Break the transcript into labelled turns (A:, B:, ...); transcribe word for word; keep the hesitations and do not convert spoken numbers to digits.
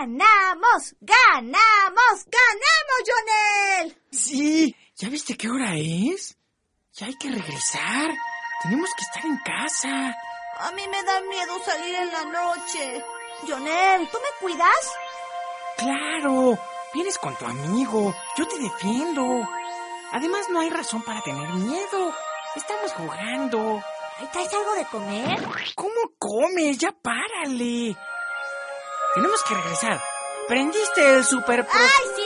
A: ¡Ganamos! ¡Ganamos! ¡Ganamos, Jonel!
B: Sí, ¿ya viste qué hora es? Ya hay que regresar. Tenemos que estar en casa.
A: A mí me da miedo salir en la noche. Jonel, ¿tú me cuidas?
B: Claro, vienes con tu amigo. Yo te defiendo. Además, no hay razón para tener miedo. Estamos jugando.
A: ¿Ahí traes algo de comer?
B: ¿Cómo comes? Ya párale. Tenemos que regresar. ¿Prendiste el super...
A: ¡Ay, sí!